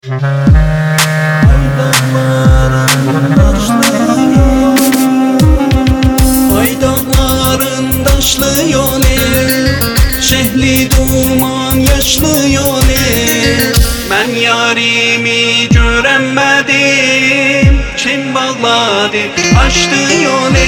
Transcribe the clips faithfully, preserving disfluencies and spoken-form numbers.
Aydanların daşlı yolu, şehli duman yaşlı yolu. Ben yarimi göremedim, kim bağladı açtı yolu.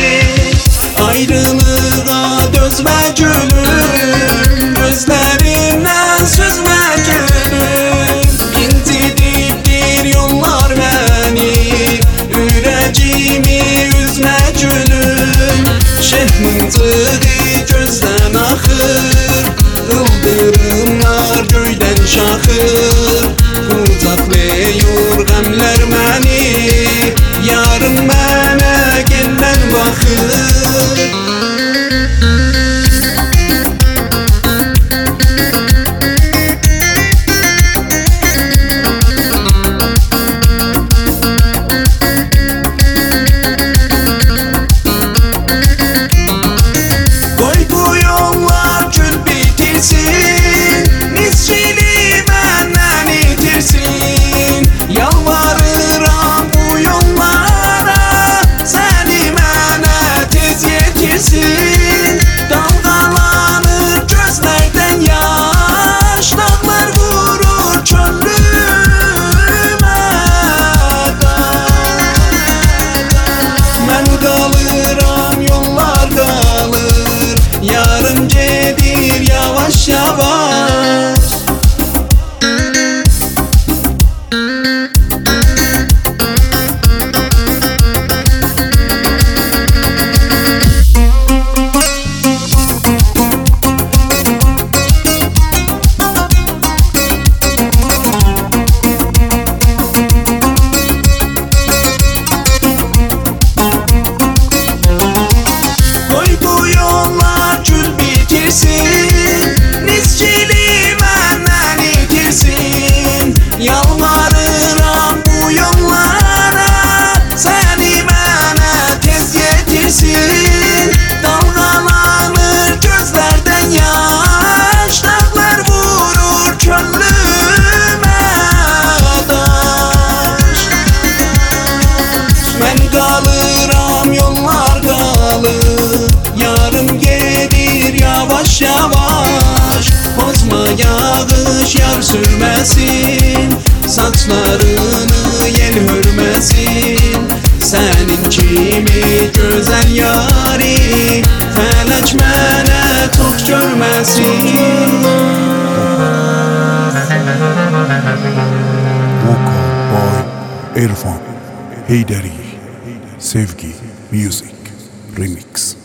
Ayrılığa dözme gülüm, gözlerimden süzme gülüm. İncidiktir yollar beni, yüreğimi üzme gülüm. Şehmızığı gözden axır, ıldırımlar göyden şaxır. Uzaqlayır qəmlər məni, yarın mənə gələn baxır. Yarım gedir yavaş yavaş. Nizcili benden itirsin, yalvarıram bu yollara, seni bana tez getirsin. Dalgalanır gözlerden yaş, dağlar vurur könlüme taş. Ben kalıram yollar kalır, yarım gelir yavaş yavaş. Bozma yağış yar sürmesin, saçlarını yel hürmesin. Senin kimi güzel yari, felek mənə tok görmesin. Vocal by Irfan Heydari. Sevgi Music Remix.